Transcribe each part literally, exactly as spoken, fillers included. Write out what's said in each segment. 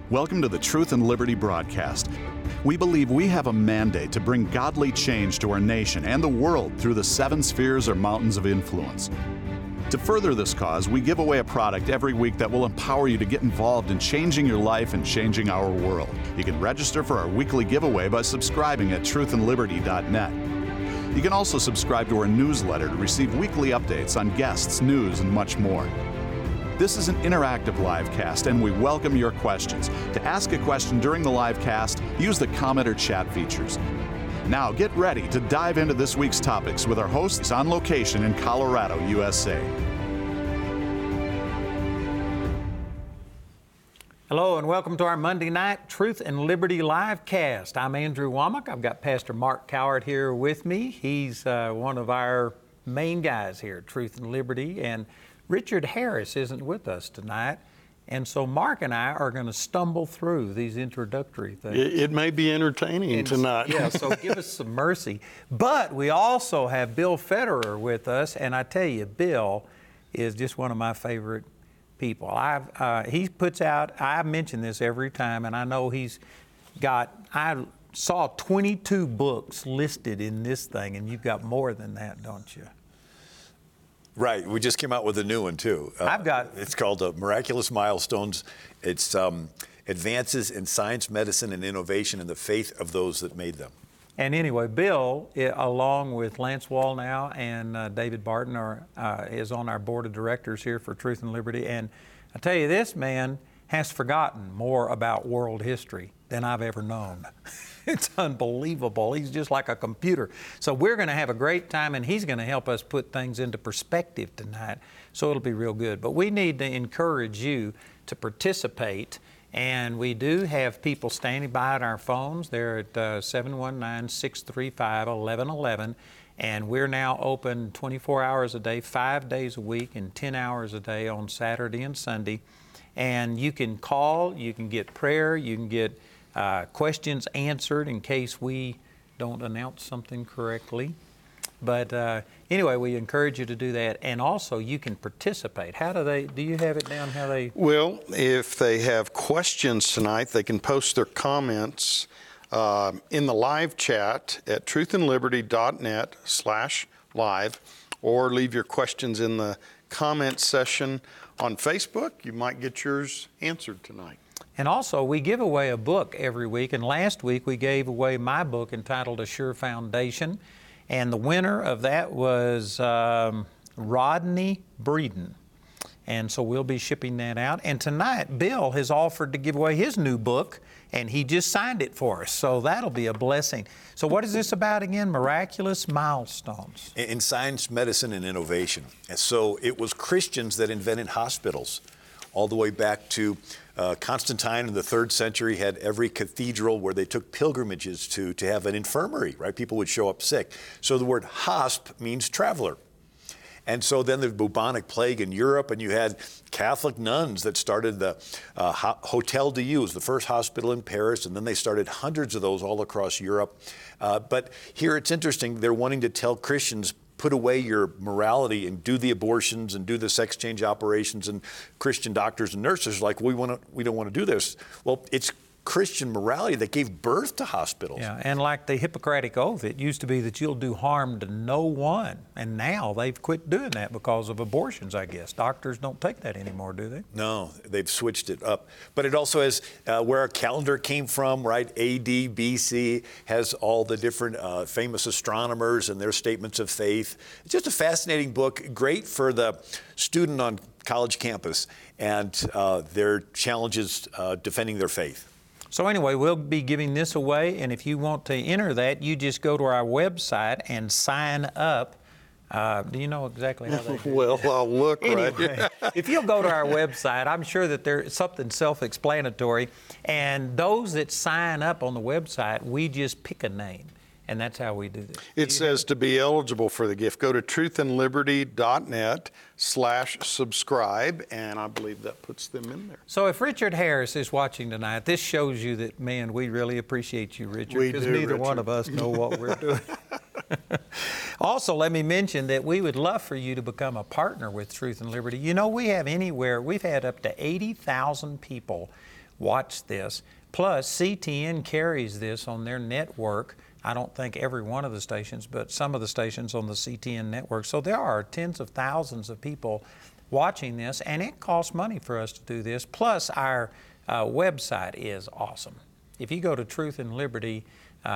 Welcome to the Truth and Liberty broadcast. We believe we have a mandate to bring godly change to our nation and the world through the seven spheres or mountains of influence. To further this cause, we give away a product every week that will empower you to get involved in changing your life and changing our world. You can register for our weekly giveaway by subscribing at truth and liberty dot net. You can also subscribe to our newsletter to receive weekly updates on guests, news, and much more. This is an interactive live cast, and we welcome your questions. To ask a question during the live cast, use the comment or chat features. Now get ready to dive into this week's topics with our hosts on location in Colorado, U S A. Hello and welcome to our Monday night Truth and Liberty live cast. I'm Andrew Womack. I've got Pastor Mark Coward here with me. He's uh, one of our main guys here at Truth and Liberty, and Richard Harris isn't with us tonight, and so Mark and I are going to stumble through these introductory things. It, it may be entertaining and, tonight. Yeah, so give us some mercy. But we also have Bill Federer with us, and I tell you, Bill is just one of my favorite people. I've uh, he puts out, I mention this every time, and I know he's got, I saw twenty-two books listed in this thing, and you've got more than that, don't you? Right. We just came out with a new one, too. Uh, I've got... It's called uh, Miraculous Milestones. It's um, advances in science, medicine, and innovation in the faith of those that made them. And anyway, Bill, it, along with Lance Wallnow and uh, David Barton, are, uh, is on our board of directors here for Truth and Liberty. And I tell you, this man has forgotten more about world history than I've ever known. It's unbelievable. He's just like a computer. So we're going to have a great time, and he's going to help us put things into perspective tonight. So it'll be real good. But we need to encourage you to participate. And we do have people standing by at our phones. They're at uh, seven one nine, six three five, one one one one. And we're now open twenty-four hours a day, five days a week, and ten hours a day on Saturday and Sunday. And you can call, you can get prayer, you can get uh, questions answered in case we don't announce something correctly. But uh, anyway, we encourage you to do that. And also, you can participate. How do they, do you have it down how they? Well, if they have questions tonight, they can post their comments uh, in the live chat at truth and liberty dot net slash live, or leave your questions in the comment section on Facebook. You might get yours answered tonight. And also, we give away a book every week. And last week, we gave away my book entitled A Sure Foundation. And the winner of that was um, Rodney Breeden. And so we'll be shipping that out. And tonight, Bill has offered to give away his new book, and he just signed it for us. So that'll be a blessing. So what is this about again? Miraculous Milestones. In science, medicine, and innovation. And so it was Christians that invented hospitals, all the way back to uh, Constantine in the third century had every cathedral where they took pilgrimages to to have an infirmary, right? People would show up sick. So the word hosp means traveler. And so then the bubonic plague in Europe, and you had Catholic nuns that started the uh, Hotel Dieu, was the first hospital in Paris, and then they started hundreds of those all across Europe. Uh, but here it's interesting, they're wanting to tell Christians, put away your morality and do the abortions and do the sex change operations, and Christian doctors and nurses are like, we want to, we don't want to do this. Well, it's Christian morality that gave birth to hospitals. Yeah, and like the Hippocratic Oath, it used to be that you'll do harm to no one. And now they've quit doing that because of abortions, I guess. Doctors don't take that anymore, do they? No, they've switched it up. But it also has uh, where our calendar came from, right? A D, B C, has all the different uh, famous astronomers and their statements of faith. It's just a fascinating book, great for the student on college campus and uh, their challenges uh, defending their faith. So anyway, we'll be giving this away, and if you want to enter that, you just go to our website and sign up. Uh, do you know exactly how they do Well, I'll look anyway, right. If you'll go to our website, I'm sure that there's something self-explanatory, and those that sign up on the website, we just pick a name. And that's how we do this. It says to be eligible for the gift, go to truth and liberty dot net slash subscribe, and I believe that puts them in there. So if Richard Harris is watching tonight, this shows you that, man, we really appreciate you, Richard, We because do, neither Richard. one of us know what we're doing. Also, let me mention that we would love for you to become a partner with Truth and Liberty. You know, we have anywhere, we've had up to eighty thousand people watch this. Plus, C T N carries this on their network. I don't think every one of the stations, but some of the stations on the C T N network. So there are tens of thousands of people watching this, and it costs money for us to do this. Plus, our uh, website is awesome. If you go to truth and liberty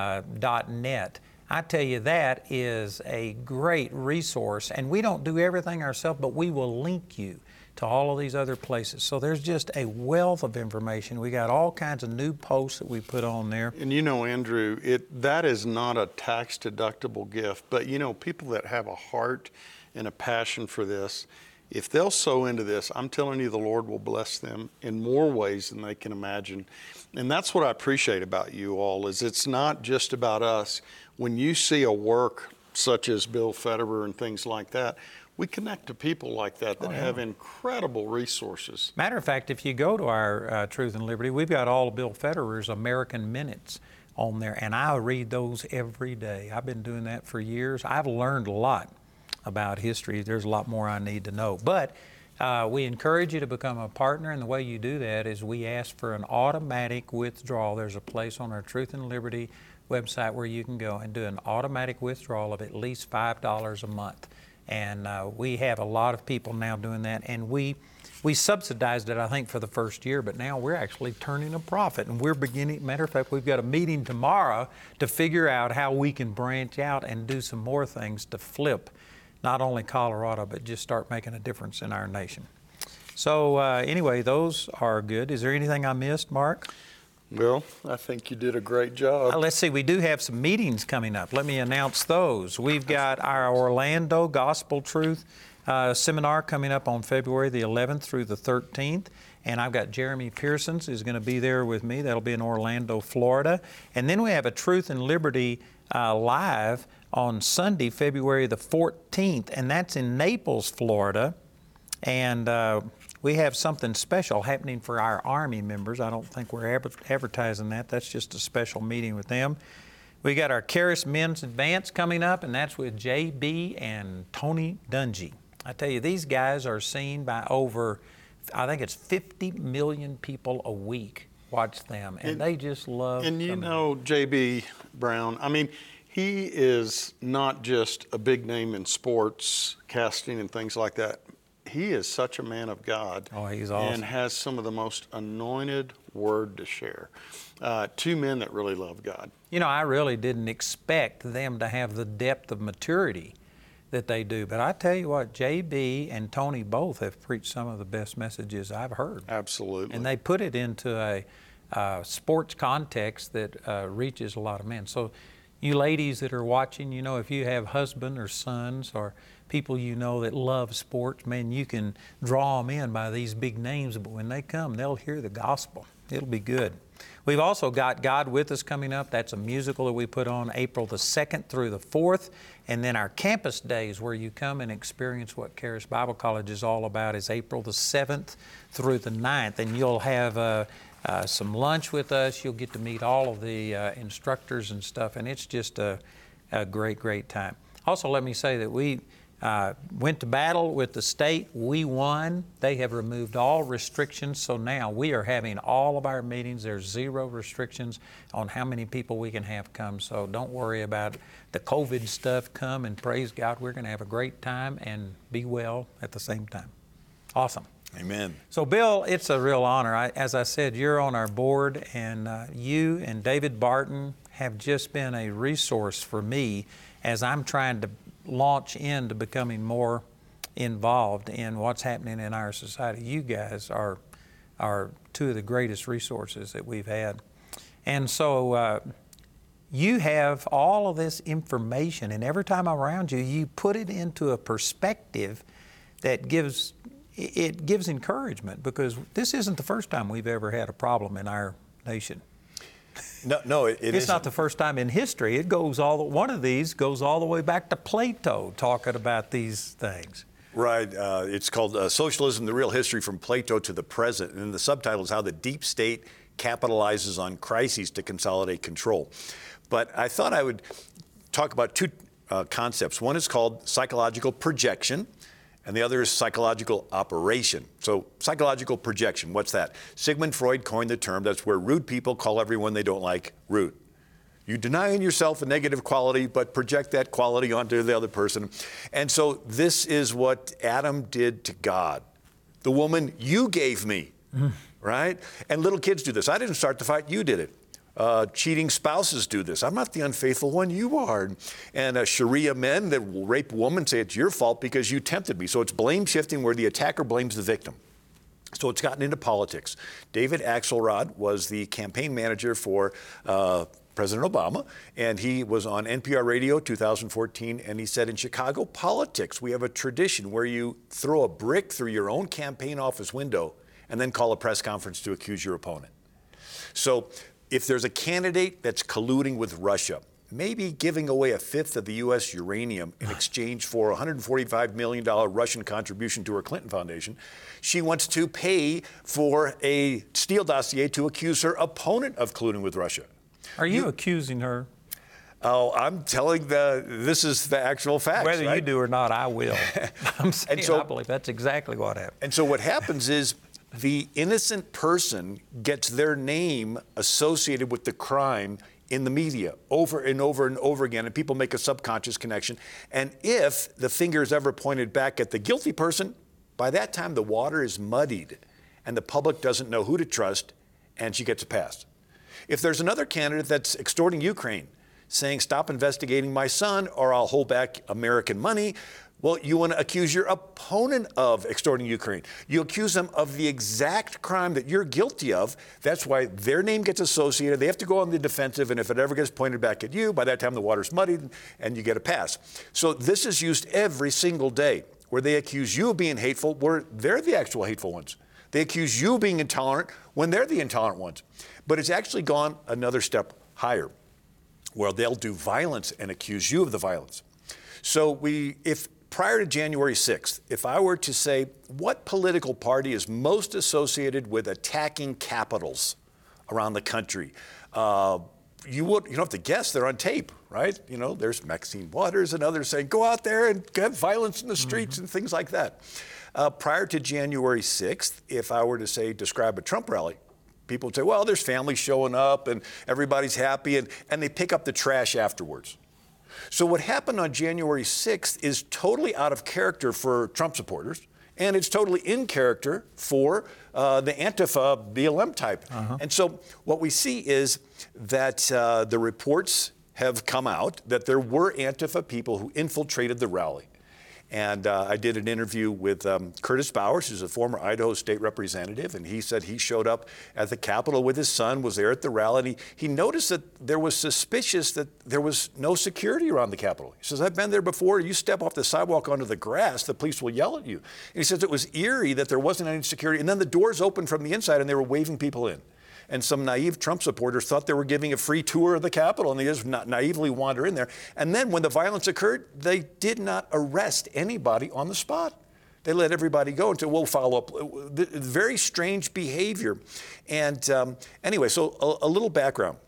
dot net, I tell you, that is a great resource, and we don't do everything ourselves, but we will link you to all of these other places. So there's just a wealth of information. We got all kinds of new posts that we put on there. And you know, Andrew, it that is not a tax-deductible gift, but you know, people that have a heart and a passion for this, if they'll sow into this, I'm telling you, the Lord will bless them in more ways than they can imagine. And that's what I appreciate about you all, is it's not just about us. When you see a work such as Bill Federer and things like that, we connect to people like that that oh, yeah. have incredible resources. Matter of fact, if you go to our uh, Truth and Liberty, we've got all of Bill Federer's American Minutes on there, and I read those every day. I've been doing that for years. I've learned a lot about history. There's a lot more I need to know. But uh, we encourage you to become a partner, and the way you do that is we ask for an automatic withdrawal. There's a place on our Truth and Liberty website where you can go and do an automatic withdrawal of at least five dollars a month. And uh, we have a lot of people now doing that, and we we subsidized it, I think, for the first year, but now we're actually turning a profit, and we're beginning, matter of fact, we've got a meeting tomorrow to figure out how we can branch out and do some more things to flip not only Colorado, but just start making a difference in our nation. So uh, anyway, those are good. Is there anything I missed, Mark? Well, I think you did a great job. Uh, let's see, we do have some meetings coming up. Let me announce those. We've got our Orlando Gospel Truth uh, seminar coming up on February the eleventh through the thirteenth. And I've got Jeremy Pearsons who's going to be there with me. That'll be in Orlando, Florida. And then we have a Truth and Liberty uh, Live on Sunday, February the fourteenth, and that's in Naples, Florida. And uh, we have something special happening for our Army members. I don't think we're adver- advertising that. That's just a special meeting with them. We got our Charis Men's Advance coming up, and that's with J B and Tony Dungy. I tell you, these guys are seen by over, I think it's fifty million people a week watch them, and, and they just love And you them. know, J B Brown, I mean, he is not just a big name in sports, casting and things like that. He is such a man of God. Oh, he's awesome. And has some of the most anointed word to share. Uh, two men that really love God. You know, I really didn't expect them to have the depth of maturity that they do. But I tell you what, J B and Tony both have preached some of the best messages I've heard. Absolutely. And they put it into a uh, sports context that uh, reaches a lot of men. So you ladies that are watching, you know, if you have husband or sons or people you know that love sports, man, you can draw them in by these big names, but when they come, they'll hear the gospel. It'll be good. We've also got God With Us coming up. That's a musical that we put on April the second through the fourth. And then our campus days where you come and experience what Charis Bible College is all about is April the seventh through the ninth. And you'll have uh, uh, some lunch with us. You'll get to meet all of the uh, instructors and stuff. And it's just a, a great, great time. Also, let me say that we Uh, went to battle with the state. We won. They have removed all restrictions. So now we are having all of our meetings. There's zero restrictions on how many people we can have come. So don't worry about the COVID stuff. Come and praise God. We're going to have a great time and be well at the same time. Awesome. Amen. So Bill, it's a real honor. I, as I said, you're on our board, and uh, you and David Barton have just been a resource for me as I'm trying to launch into becoming more involved in what's happening in our society. You guys are are two of the greatest resources that we've had. And so uh, you have all of this information, and every time I'm around you, you put it into a perspective that gives it gives encouragement, because this isn't the first time we've ever had a problem in our nation. No, no, it, it It's isn't. not the first time in history. It goes all the, one of these goes all the way back to Plato talking about these things. Right. Uh, it's called uh, Socialism, the Real History from Plato to the Present. And the subtitle is How the Deep State Capitalizes on Crises to Consolidate Control. But I thought I would talk about two uh, concepts. One is called psychological projection, and the other is psychological operation. So psychological projection, what's that? Sigmund Freud coined the term. That's where rude people call everyone they don't like rude. You deny in yourself a negative quality, but project that quality onto the other person. And so this is what Adam did to God. The woman you gave me, mm. right? And little kids do this. I didn't start the fight, you did it. Uh, cheating spouses do this. I'm not the unfaithful one, you are. And uh, Sharia men that will rape a woman say it's your fault because you tempted me. So it's blame shifting where the attacker blames the victim. So it's gotten into politics. David Axelrod was the campaign manager for uh, President Obama, and he was on N P R radio two thousand fourteen, and he said, in Chicago politics, we have a tradition where you throw a brick through your own campaign office window and then call a press conference to accuse your opponent. So if there's a candidate that's colluding with Russia, maybe giving away a fifth of the U S uranium in exchange for a one hundred forty-five million dollars Russian contribution to her Clinton Foundation, she wants to pay for a Steele dossier to accuse her opponent of colluding with Russia. Are you, you accusing her? Oh, I'm telling the, this is the actual facts. Whether right? you do or not, I will. I'm saying, and so, I believe that's exactly what happened. And so what happens is the innocent person gets their name associated with the crime in the media over and over and over again, and people make a subconscious connection. And if the finger is ever pointed back at the guilty person, by that time the water is muddied and the public doesn't know who to trust, and she gets a pass. If there's another candidate that's extorting Ukraine, saying, stop investigating my son or I'll hold back American money, well, you want to accuse your opponent of extorting Ukraine. You accuse them of the exact crime that you're guilty of. That's why their name gets associated. They have to go on the defensive, and if it ever gets pointed back at you, by that time the water's muddied and you get a pass. So this is used every single day, where they accuse you of being hateful, where they're the actual hateful ones. They accuse you of being intolerant when they're the intolerant ones. But it's actually gone another step higher, where they'll do violence and accuse you of the violence. So we, if prior to January sixth, if I were to say, what political party is most associated with attacking capitals around the country? Uh, you, would, you don't have to guess, they're on tape, right? You know, there's Maxine Waters and others saying, go out there and have violence in the streets mm-hmm. and things like that. Uh, prior to January sixth, if I were to say, describe a Trump rally, people would say, well, there's families showing up and everybody's happy, and, and they pick up the trash afterwards. So what happened on January sixth is totally out of character for Trump supporters, and it's totally in character for uh, the Antifa B L M type. Uh-huh. And so what we see is that uh, the reports have come out that there were Antifa people who infiltrated the rally. And uh, I did an interview with um, Curtis Bowers, who's a former Idaho state representative, and he said he showed up at the Capitol with his son, was there at the rally, and he, he noticed that there was suspicious that there was no security around the Capitol. He says, I've been there before. You step off the sidewalk onto the grass, the police will yell at you. And he says it was eerie that there wasn't any security, and then the doors opened from the inside and they were waving people in. And some naive Trump supporters thought they were giving a free tour of the Capitol, and they just na- naively wander in there. And then when the violence occurred, they did not arrest anybody on the spot. They let everybody go and said, we'll follow up. Very strange behavior. And um, anyway, so a, a little background.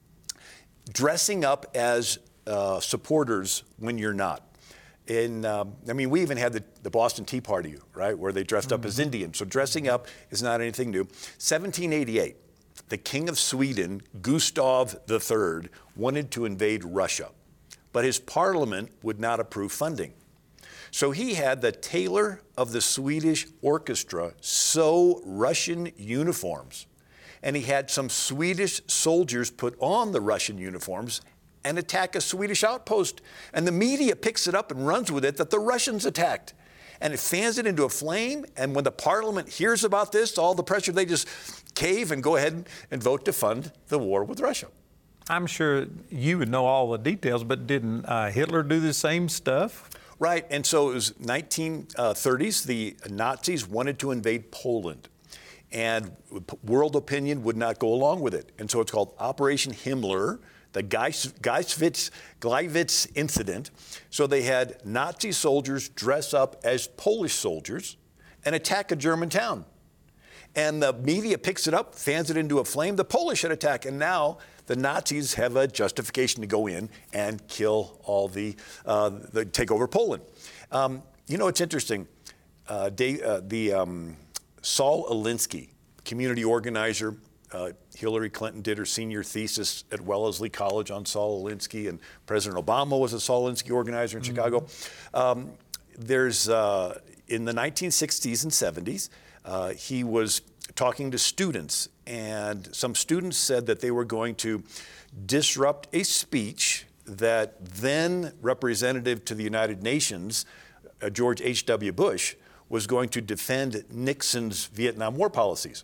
Dressing up as uh, supporters when you're not. In, um, I mean, we even had the, the Boston Tea Party, right, where they dressed mm-hmm. up as Indians. So dressing up is not anything new. seventeen eighty-eight. The King of Sweden, Gustav the Third, wanted to invade Russia, but his parliament would not approve funding. So he had the tailor of the Swedish orchestra sew Russian uniforms, and he had some Swedish soldiers put on the Russian uniforms and attack a Swedish outpost. And the media picks it up and runs with it that the Russians attacked. And it fans it into a flame, and when the parliament hears about this, all the pressure, they just cave and go ahead and vote to fund the war with Russia. I'm sure you would know all the details, but didn't uh, Hitler do the same stuff? Right, and so it was nineteen thirties, the Nazis wanted to invade Poland, and world opinion would not go along with it. And so it's called Operation Himmler, the Gleiwitz, Gleiwitz incident. So they had Nazi soldiers dress up as Polish soldiers and attack a German town. And the media picks it up, fans it into a flame. The Polish had attacked, and now the Nazis have a justification to go in and kill all the, uh, the take over Poland. Um, you know, it's interesting. uh, Dave, uh, the um, Saul Alinsky, community organizer. Uh, Hillary Clinton did her senior thesis at Wellesley College on Saul Alinsky, and President Obama was a Saul Alinsky organizer in mm-hmm. Chicago. Um, there's uh, in the nineteen sixties and seventies, uh, he was talking to students, and some students said that they were going to disrupt a speech that then Representative to the United Nations, uh, George H W Bush, was going to defend Nixon's Vietnam War policies.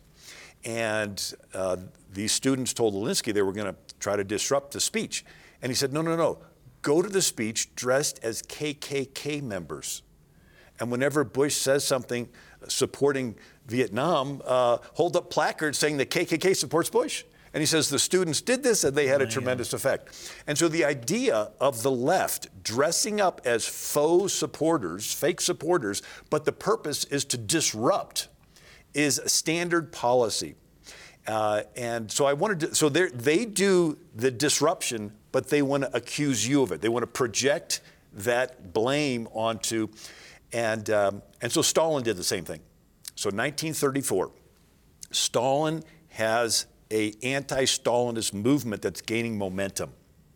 And uh, these students told Alinsky they were going to try to disrupt the speech. And he said, no, no, no, go to the speech dressed as K K K members. And whenever Bush says something supporting Vietnam, uh, hold up placards saying the K K K supports Bush. And he says the students did this and they had a tremendous effect. And so the idea of the left dressing up as faux supporters, fake supporters, but the purpose is to disrupt, is a standard policy. Uh, and so I wanted to, so they do the disruption, but they want to accuse you of it. They want to project that blame onto, and, um, and so Stalin did the same thing. So nineteen thirty-four, Stalin has a anti-Stalinist movement that's gaining momentum.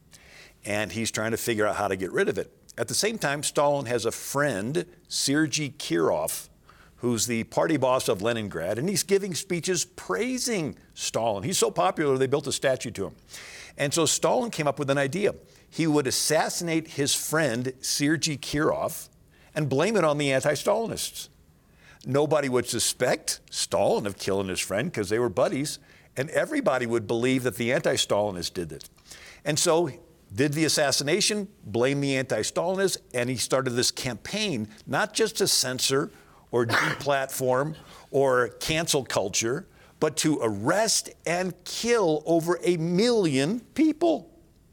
And he's trying to figure out how to get rid of it. At the same time, Stalin has a friend, Sergei Kirov, who's the party boss of Leningrad, and he's giving speeches praising Stalin. He's so popular, they built a statue to him. And so Stalin came up with an idea. He would assassinate his friend, Sergei Kirov, and blame it on the anti-Stalinists. Nobody would suspect Stalin of killing his friend because they were buddies, and everybody would believe that the anti-Stalinists did it. And so did the assassination, blame the anti-Stalinists, and he started this campaign, not just to censor or deplatform or cancel culture, but to arrest and kill over a million people.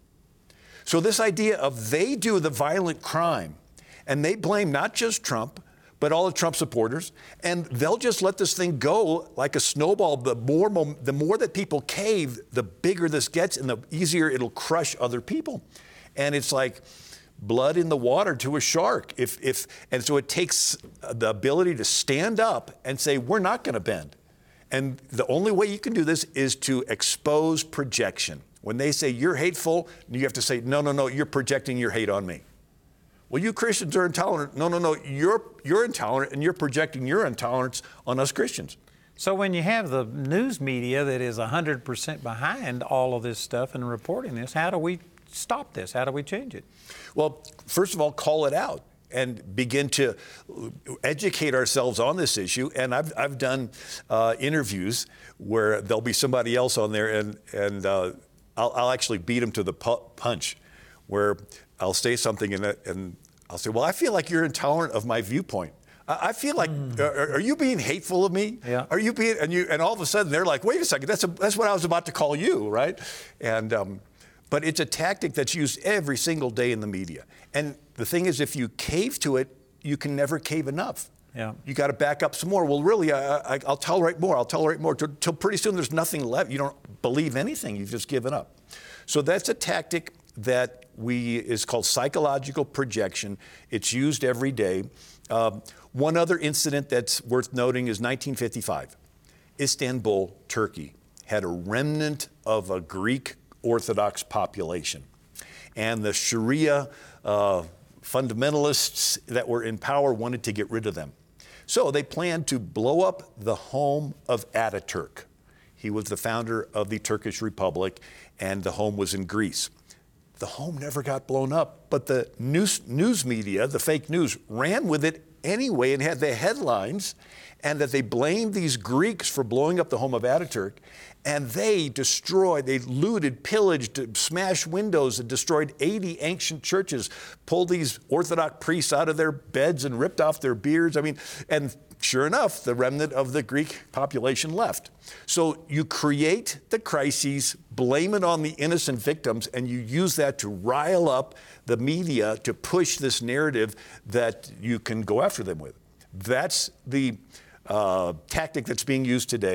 So this idea of they do the violent crime, and they blame not just Trump, but all the Trump supporters, and they'll just let this thing go like a snowball. The more, the more that people cave, the bigger this gets, and the easier it'll crush other people. And it's like blood in the water to a shark. If, if, and so it takes the ability to stand up and say, we're not going to bend. And the only way you can do this is to expose projection. When they say you're hateful, you have to say, no, no, no, you're projecting your hate on me. Well, you Christians are intolerant. No, no, no, you're, you're intolerant, and you're projecting your intolerance on us Christians. So when you have the news media that is one hundred percent behind all of this stuff and reporting this, how do we stop this? How do we change it? Well, first of all, call it out and begin to educate ourselves on this issue. And I've, I've done uh, interviews where there'll be somebody else on there, and, and uh, I'll, I'll actually beat them to the pu- punch, where I'll say something and, and I'll say, well, I feel like you're intolerant of my viewpoint. I, I feel like, mm. are, are you being hateful of me? Yeah. Are you being, and you, and all of a sudden they're like, wait a second, that's a, that's what I was about to call you, right? And, um, but it's a tactic that's used every single day in the media. And the thing is, if you cave to it, you can never cave enough. Yeah. You got to back up some more. Well, really, I, I, I'll tolerate more. I'll tolerate more till pretty soon there's nothing left. You don't believe anything. You've just given up. So that's a tactic that we is called psychological projection. It's used every day. Um, one other incident that's worth noting is nineteen fifty-five. Istanbul, Turkey, had a remnant of a Greek Orthodox population. And the Sharia uh, fundamentalists that were in power wanted to get rid of them. So they planned to blow up the home of Ataturk. He was the founder of the Turkish Republic, and the home was in Greece. The home never got blown up, but the news, news media, the fake news, ran with it anyway and had the headlines, and that they blamed these Greeks for blowing up the home of Ataturk, and they destroyed, they looted, pillaged, smashed windows, and destroyed eighty ancient churches, pulled these Orthodox priests out of their beds and ripped off their beards. I mean, and sure enough, the remnant of the Greek population left. So you create the crises, blame it on the innocent victims, and you use that to rile up the media to push this narrative that you can go after them with. That's the uh, tactic that's being used today.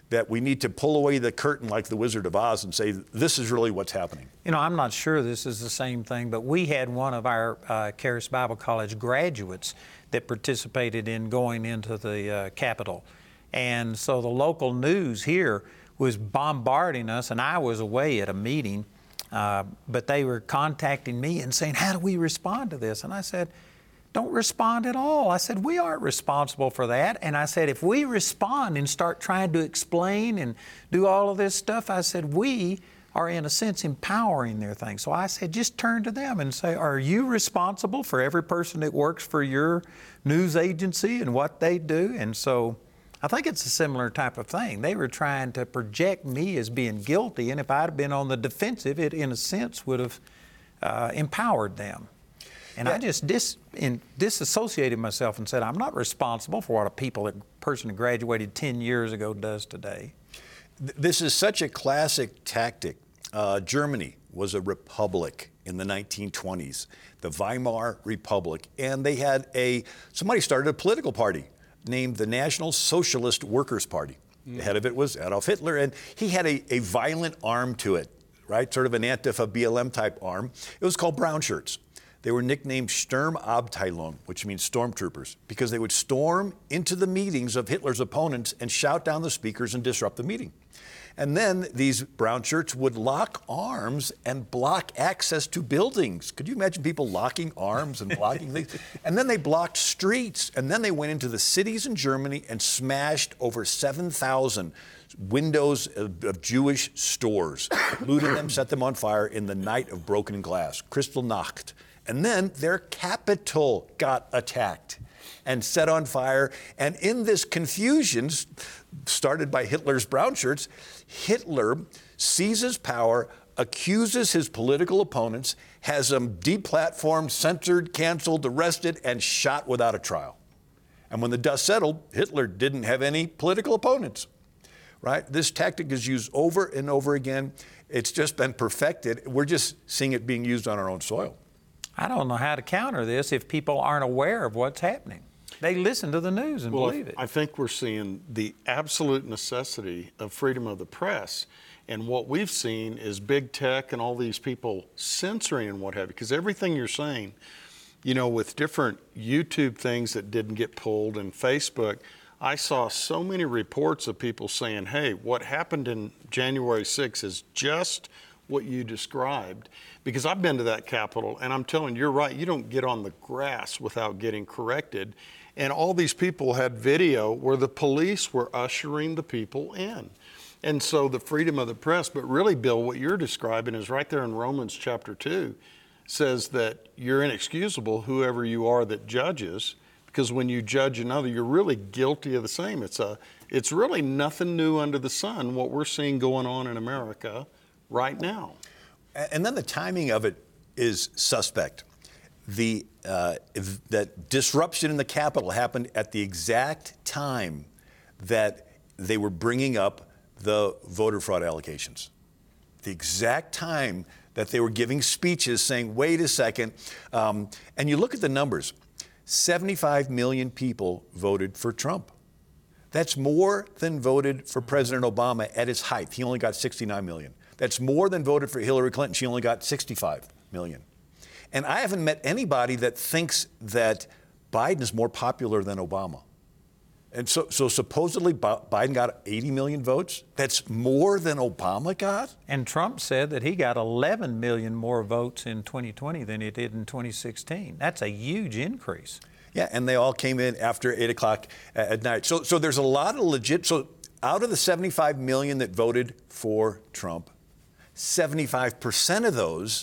that we need to pull away the curtain like the Wizard of Oz and say, this is really what's happening? You know, I'm not sure this is the same thing, but we had one of our uh, Charis Bible College graduates that participated in going into the uh, Capitol. And so the local news here was bombarding us, and I was away at a meeting, uh, but they were contacting me and saying, how do we respond to this? And I said, don't respond at all. I said, we aren't responsible for that. And I said, if we respond and start trying to explain and do all of this stuff, I said, we are in a sense empowering their thing. So I said, just turn to them and say, are you responsible for every person that works for your news agency and what they do? And so I think it's a similar type of thing. They were trying to project me as being guilty, and if I'd been on the defensive, it in a sense would have uh, empowered them. And yeah. I just dis, in, disassociated myself and said, I'm not responsible for what a people, a person who graduated ten years ago does today. This is such a classic tactic. Uh, Germany was a republic in the nineteen twenties, the Weimar Republic, and they had a, somebody started a political party named the National Socialist Workers' Party. Mm. The head of it was Adolf Hitler, and he had a, a violent arm to it, right? Sort of an Antifa B L M type arm. It was called Brown Shirts. They were nicknamed Sturmabteilung, which means stormtroopers, because they would storm into the meetings of Hitler's opponents and shout down the speakers and disrupt the meeting. And then these brown shirts would lock arms and block access to buildings. Could you imagine people locking arms and blocking things? And then they blocked streets. And then they went into the cities in Germany and smashed over seven thousand windows of, of Jewish stores, looted them, set them on fire in the night of broken glass, Kristallnacht. And then their capital got attacked and set on fire. And in this confusion, started by Hitler's brown shirts, Hitler seizes power, accuses his political opponents, has them deplatformed, censored, canceled, arrested, and shot without a trial. And when the dust settled, Hitler didn't have any political opponents, right? This tactic is used over and over again. It's just been perfected. We're just seeing it being used on our own soil. I don't know how to counter this if people aren't aware of what's happening. They listen to the news and well, believe it. I think we're seeing the absolute necessity of freedom of the press. And what we've seen is big tech and all these people censoring and what have you. Because everything you're saying, you know, with different YouTube things that didn't get pulled and Facebook, I saw so many reports of people saying, hey, what happened in January sixth is just what you described. Because I've been to that Capitol, and I'm telling you, you're right, you don't get on the grass without getting corrected. And all these people had video where the police were ushering the people in. And so the freedom of the press, but really, Bill, what you're describing is right there in Romans chapter two, says that you're inexcusable, whoever you are that judges, because when you judge another, you're really guilty of the same. It's a, it's really nothing new under the sun, what we're seeing going on in America right now. And then the timing of it is suspect. The uh, that disruption in the Capitol happened at the exact time that they were bringing up the voter fraud allegations. The exact time that they were giving speeches saying, wait a second. Um, and you look at the numbers, seventy-five million people voted for Trump. That's more than voted for President Obama at his height. He only got sixty-nine million. That's more than voted for Hillary Clinton. She only got sixty-five million. And I haven't met anybody that thinks that Biden is more popular than Obama. And so, so supposedly Biden got eighty million votes. That's more than Obama got? And Trump said that he got eleven million more votes in twenty twenty than he did in twenty sixteen. That's a huge increase. Yeah, and they all came in after eight o'clock at night. So, so there's a lot of legit, so out of the seventy-five million that voted for Trump, seventy-five percent of those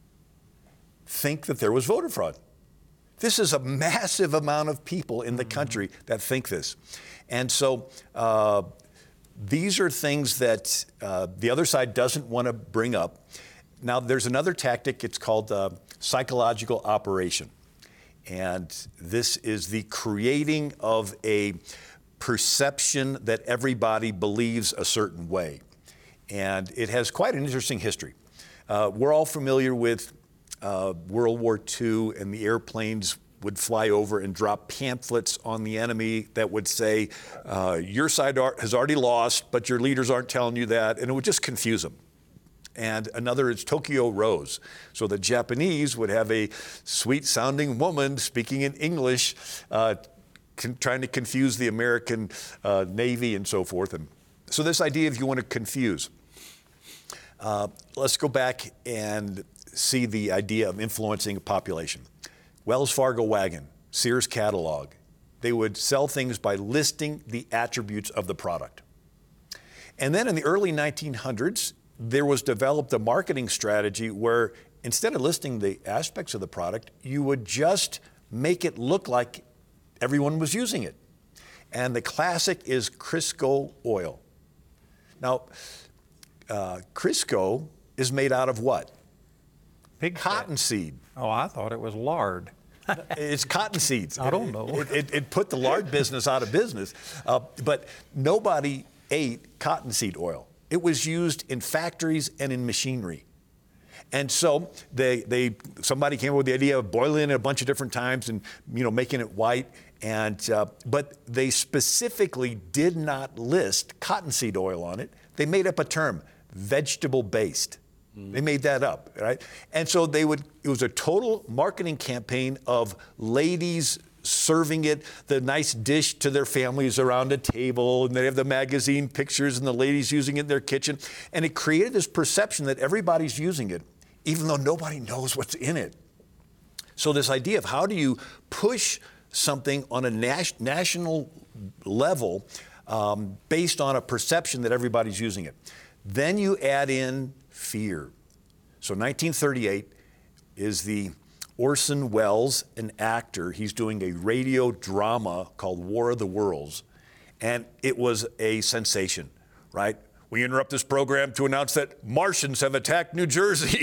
think that there was voter fraud. This is a massive amount of people in the country that think this. And so uh, these are things that uh, the other side doesn't want to bring up. Now, there's another tactic. It's called uh, psychological operation. And this is the creating of a perception that everybody believes a certain way. And it has quite an interesting history. Uh, we're all familiar with uh, World War Two and the airplanes would fly over and drop pamphlets on the enemy that would say, uh, your side ar- has already lost, but your leaders aren't telling you that, and it would just confuse them. And another is Tokyo Rose. So the Japanese would have a sweet-sounding woman speaking in English, uh, con- trying to confuse the American uh, Navy and so forth. And so this idea of you want to confuse. Uh, let's go back and see the idea of influencing a population. Wells Fargo wagon, Sears catalog. They would sell things by listing the attributes of the product. And then in the early nineteen hundreds, there was developed a marketing strategy where instead of listing the aspects of the product, you would just make it look like everyone was using it. And the classic is Crisco oil. Now, uh, Crisco is made out of what? Pig Cottonseed. Oh, I thought it was lard. It's cotton seeds. I don't know. It, it, it put the lard business out of business. Uh, but nobody ate cottonseed oil. It was used in factories and in machinery. And so they, they, somebody came up with the idea of boiling it a bunch of different times and, you know, making it white. And, uh, but they specifically did not list cottonseed oil on it. They made up a term, vegetable-based. Mm. They made that up, right? And so they would, it was a total marketing campaign of ladies serving it, the nice dish to their families around a table, and they have the magazine pictures and the ladies using it in their kitchen. And it created this perception that everybody's using it, even though nobody knows what's in it. So this idea of how do you push something on a nas- national level um, based on a perception that everybody's using it. Then you add in fear. So nineteen thirty-eight is the Orson Welles, an actor. He's doing a radio drama called War of the Worlds, and it was a sensation, right? We interrupt this program to announce that Martians have attacked New Jersey.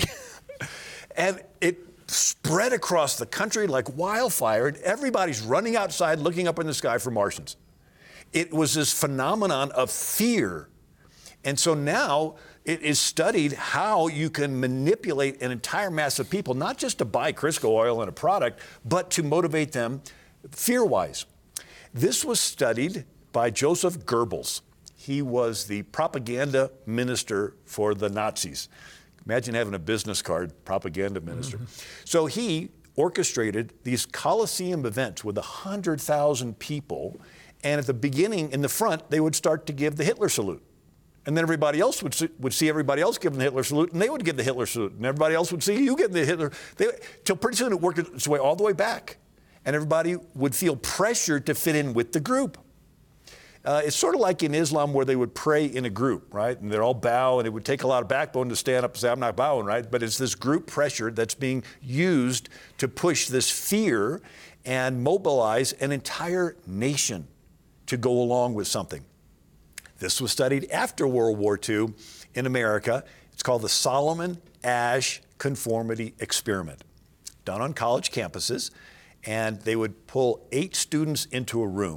And it spread across the country like wildfire, and everybody's running outside looking up in the sky for Martians. It was this phenomenon of fear. And so now it is studied how you can manipulate an entire mass of people, not just to buy Crisco oil and a product, but to motivate them fear-wise. This was studied by Joseph Goebbels. He was the propaganda minister for the Nazis. Imagine having a business card, propaganda minister. Mm-hmm. So he orchestrated these Colosseum events with one hundred thousand people, and at the beginning, in the front, they would start to give the Hitler salute. And then everybody else would see, would see everybody else giving the Hitler salute, and they would give the Hitler salute, and everybody else would see you giving the Hitler. They, till pretty soon it worked its way all the way back, and everybody would feel pressured to fit in with the group. Uh, it's sort of like in Islam where they would pray in a group, right? And they'd all bow, and it would take a lot of backbone to stand up and say, I'm not bowing, right? But it's this group pressure that's being used to push this fear and mobilize an entire nation to go along with something. This was studied after World War Two in America. It's called the Solomon Asch Conformity Experiment, done on college campuses, and they would pull eight students into a room.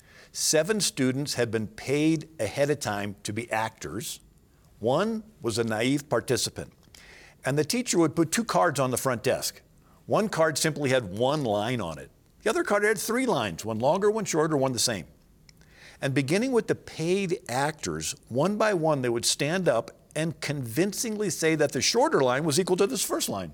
Seven students had been paid ahead of time to be actors. One was a naive participant. And the teacher would put two cards on the front desk. One card simply had one line on it. The other card had three lines, one longer, one shorter, one the same. And beginning with the paid actors, one by one, they would stand up and convincingly say that the shorter line was equal to this first line.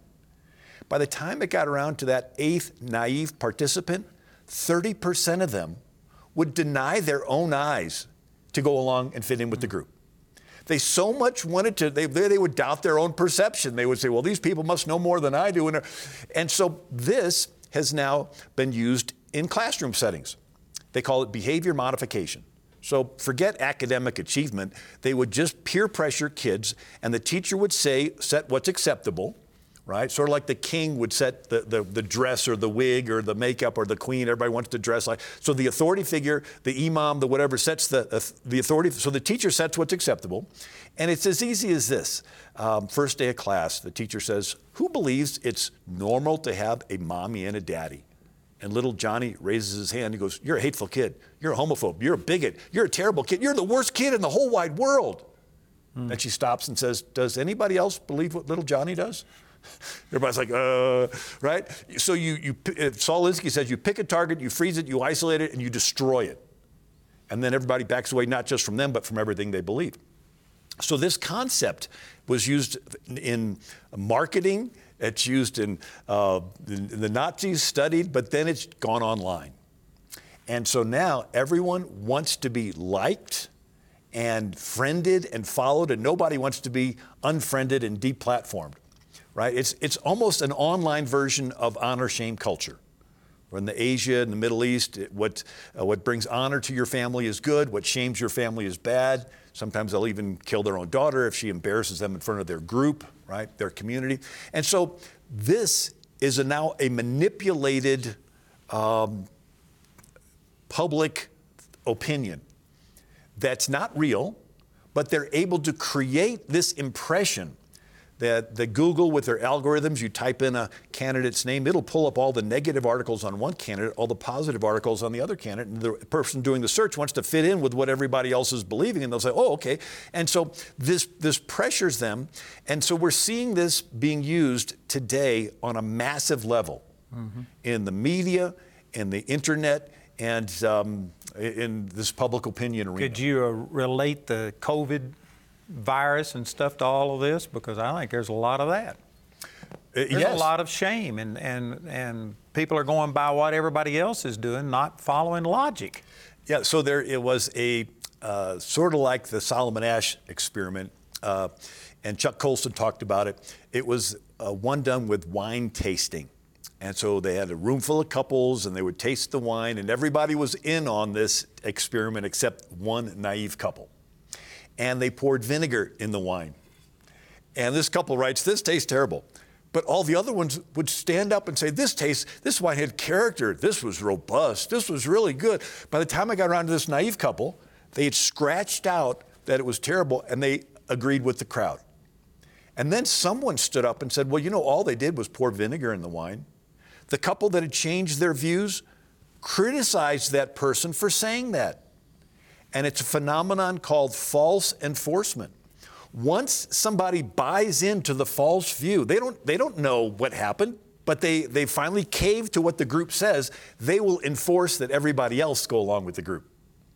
By the time it got around to that eighth naive participant, thirty percent of them would deny their own eyes to go along and fit in with the group. They so much wanted to, they, they would doubt their own perception. They would say, well, these people must know more than I do. And, and so this has now been used in classroom settings. They call it behavior modification. So forget academic achievement. They would just peer pressure kids, and the teacher would say, set what's acceptable, right? Sort of like the king would set the, the, the dress or the wig or the makeup, or the queen, everybody wants to dress like. So the authority figure, the imam, the whatever, sets the, uh, the authority. So the teacher sets what's acceptable. And it's as easy as this. Um, first day of class, the teacher says, who believes it's normal to have a mommy and a daddy? And little Johnny raises his hand. He goes, you're a hateful kid. You're a homophobe. You're a bigot. You're a terrible kid. You're the worst kid in the whole wide world. Hmm. And she stops and says, does anybody else believe what little Johnny does? Everybody's like, uh, right? So you, you, Saul Alinsky says you pick a target, you freeze it, you isolate it, and you destroy it. And then everybody backs away, not just from them, but from everything they believe. So this concept was used in marketing. It's used in, uh, the, the Nazis studied, but then it's gone online. And so now everyone wants to be liked and friended and followed, and nobody wants to be unfriended and deplatformed, right? It's, it's almost an online version of honor-shame culture. Or in the Asia and the Middle East, it, what, uh, what brings honor to your family is good, what shames your family is bad. Sometimes they'll even kill their own daughter if she embarrasses them in front of their group, right, their community. And so this is a, now a manipulated um, public opinion that's not real, but they're able to create this impression that the Google, with their algorithms, you type in a candidate's name, it'll pull up all the negative articles on one candidate, all the positive articles on the other candidate, and the person doing the search wants to fit in with what everybody else is believing, and they'll say, oh, okay. And so this, this pressures them, and so we're seeing this being used today on a massive level mm-hmm. in the media, in the internet, and um, in this public opinion arena. Could you uh, relate the COVID virus and stuff to all of this? Because I think there's a lot of that. There's yes. a lot of shame, and, and, and people are going by what everybody else is doing, not following logic. Yeah, so there it was a uh, sort of like the Solomon Asch experiment, uh, and Chuck Colson talked about it. It was uh, one done with wine tasting. And so they had a room full of couples, and they would taste the wine, and everybody was in on this experiment except one naive couple. And they poured vinegar in the wine. And this couple writes, this tastes terrible. But all the other ones would stand up and say, this tastes, this wine had character, this was robust, this was really good. By the time I got around to this naive couple, they had scratched out that it was terrible, and they agreed with the crowd. And then someone stood up and said, well, you know, all they did was pour vinegar in the wine. The couple that had changed their views criticized that person for saying that. And it's a phenomenon called false enforcement. Once somebody buys into the false view, they don't, they don't know what happened, but they, they finally cave to what the group says, they will enforce that everybody else go along with the group.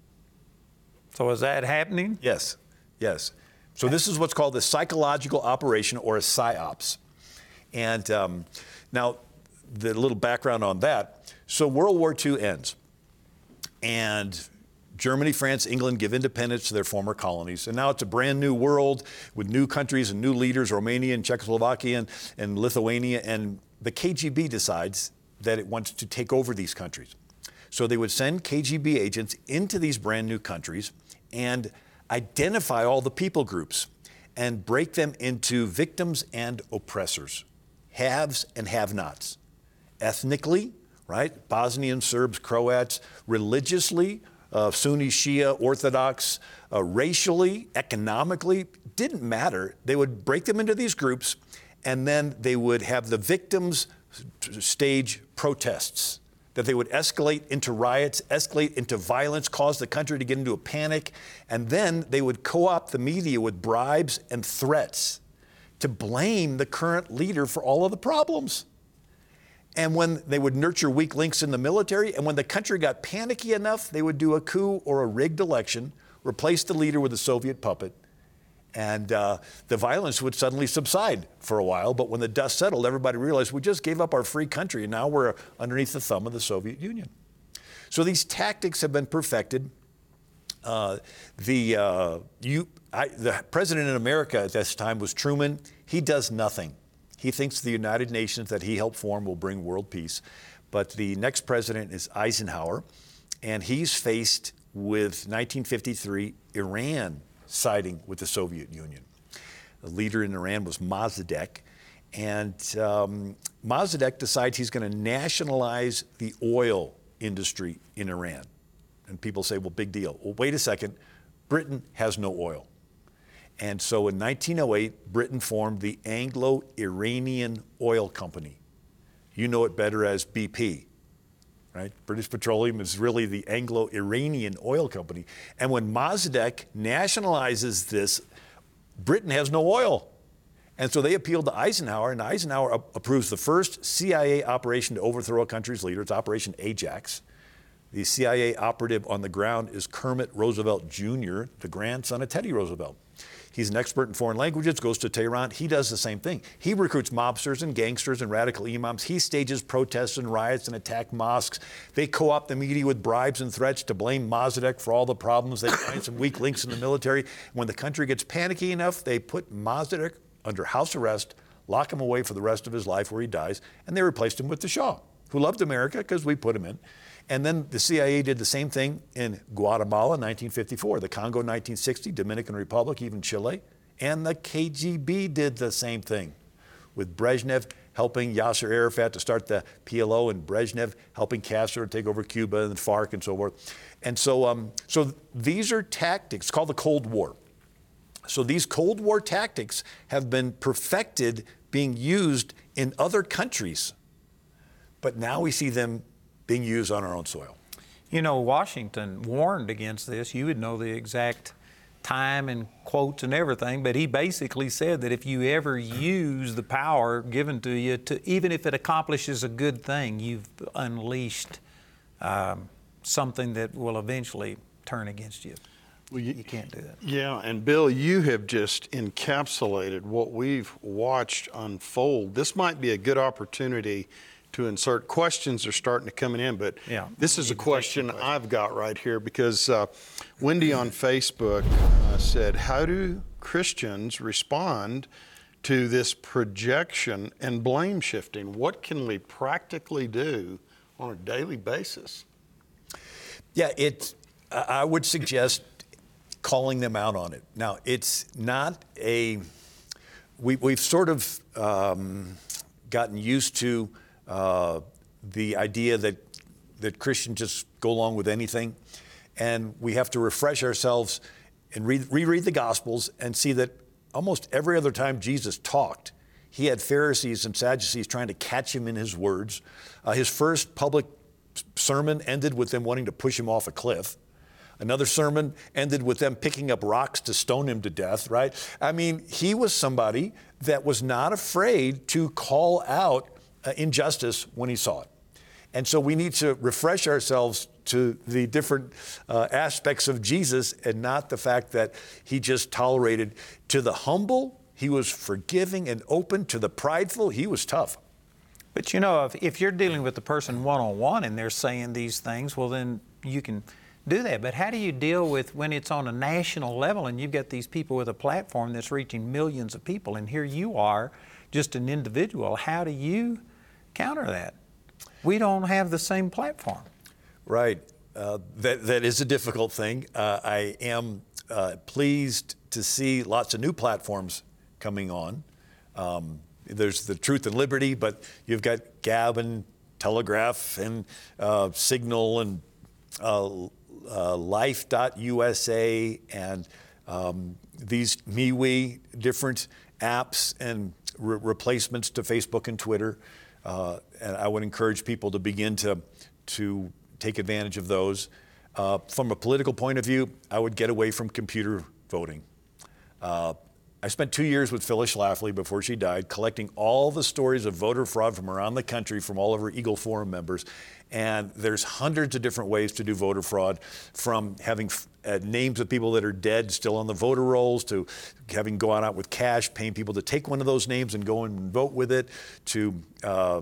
So is that happening? Yes, yes. So this is what's called a psychological operation, or a psyops. And um, now, the little background on that. So World War Two ends, and Germany, France, England give independence to their former colonies. And now it's a brand new world with new countries and new leaders, Romania and Czechoslovakia and, and Lithuania. And the K G B decides that it wants to take over these countries. So they would send K G B agents into these brand new countries and identify all the people groups and break them into victims and oppressors, haves and have-nots. Ethnically, right? Bosnian Serbs, Croats, religiously, uh, Sunni, Shia, Orthodox, uh, racially, economically, didn't matter. They would break them into these groups, and then they would have the victims stage protests, that they would escalate into riots, escalate into violence, cause the country to get into a panic, and then they would co-opt the media with bribes and threats to blame the current leader for all of the problems. And when they would nurture weak links in the military, and when the country got panicky enough, they would do a coup or a rigged election, replace the leader with a Soviet puppet, and uh, the violence would suddenly subside for a while. But when the dust settled, everybody realized we just gave up our free country, and now we're underneath the thumb of the Soviet Union. So these tactics have been perfected. Uh, the, uh, you, I, the president in America at this time was Truman. He does nothing. He thinks the United Nations that he helped form will bring world peace. But the next president is Eisenhower, and he's faced with nineteen fifty-three Iran siding with the Soviet Union. The leader in Iran was Mossadegh, and um, Mossadegh decides he's going to nationalize the oil industry in Iran. And people say, well, big deal. Well, wait a second. Britain has no oil. And so in nineteen oh eight, Britain formed the Anglo-Iranian Oil Company. You know it better as B P, right? British Petroleum is really the Anglo-Iranian Oil Company. And when Mossadegh nationalizes this, Britain has no oil. And so they appealed to Eisenhower, and Eisenhower a- approves the first C I A operation to overthrow a country's leader. It's Operation Ajax. The C I A operative on the ground is Kermit Roosevelt Junior, the grandson of Teddy Roosevelt. He's an expert in foreign languages, goes to Tehran. He does the same thing. He recruits mobsters and gangsters and radical imams. He stages protests and riots and attack mosques. They co-opt the media with bribes and threats to blame Mossadegh for all the problems. They find some weak links in the military. When the country gets panicky enough, they put Mossadegh under house arrest, lock him away for the rest of his life where he dies, and they replaced him with the Shah, who loved America because we put him in. And then the C I A did the same thing in Guatemala in nineteen fifty-four, the Congo nineteen sixty, Dominican Republic, even Chile. And the K G B did the same thing, with Brezhnev helping Yasser Arafat to start the P L O and Brezhnev helping Castro to take over Cuba and FARC and so forth. And so, um, so these are tactics called the Cold War. So these Cold War tactics have been perfected, being used in other countries. But now we see them being used on our own soil. You know, Washington warned against this. You would know the exact time and quotes and everything, but he basically said that if you ever use the power given to you, to even if it accomplishes a good thing, you've unleashed um, something that will eventually turn against you. Well, you, you can't do that. Yeah, and Bill, you have just encapsulated what we've watched unfold. This might be a good opportunity to insert. Questions are starting to come in, but yeah, this is a question, question I've got right here because uh, Wendy on Facebook uh, said, how do Christians respond to this projection and blame shifting? What can we practically do on a daily basis? Yeah, it. I would suggest calling them out on it. Now, it's not a, we, we've sort of um, gotten used to Uh, the idea that that Christians just go along with anything, and we have to refresh ourselves and read, reread the Gospels and see that almost every other time Jesus talked, he had Pharisees and Sadducees trying to catch him in his words. Uh, his first public sermon ended with them wanting to push him off a cliff. Another sermon ended with them picking up rocks to stone him to death, right? I mean, he was somebody that was not afraid to call out Uh, injustice when he saw it. And so we need to refresh ourselves to the different uh, aspects of Jesus and not the fact that he just tolerated. To the humble, he was forgiving and open. To the prideful, he was tough. But you know, if, if you're dealing with the person one-on-one and they're saying these things, well, then you can do that. But how do you deal with when it's on a national level and you've got these people with a platform that's reaching millions of people, and here you are, just an individual? How do you counter that? We don't have the same platform. Right. Uh, that, that is a difficult thing. Uh, I am uh, pleased to see lots of new platforms coming on. Um, there's the Truth and Liberty, but you've got Gab and Telegraph and uh, Signal and uh, uh, Life dot U S A and um, these MeWe, different apps and re- replacements to Facebook and Twitter. Uh, and I would encourage people to begin to to take advantage of those. Uh, from a political point of view, I would get away from computer voting. Uh, I spent two years with Phyllis Schlafly before she died, collecting all the stories of voter fraud from around the country, from all of her Eagle Forum members. And there's hundreds of different ways to do voter fraud, from having uh, names of people that are dead still on the voter rolls, to having gone out with cash, paying people to take one of those names and go and vote with it, to, uh,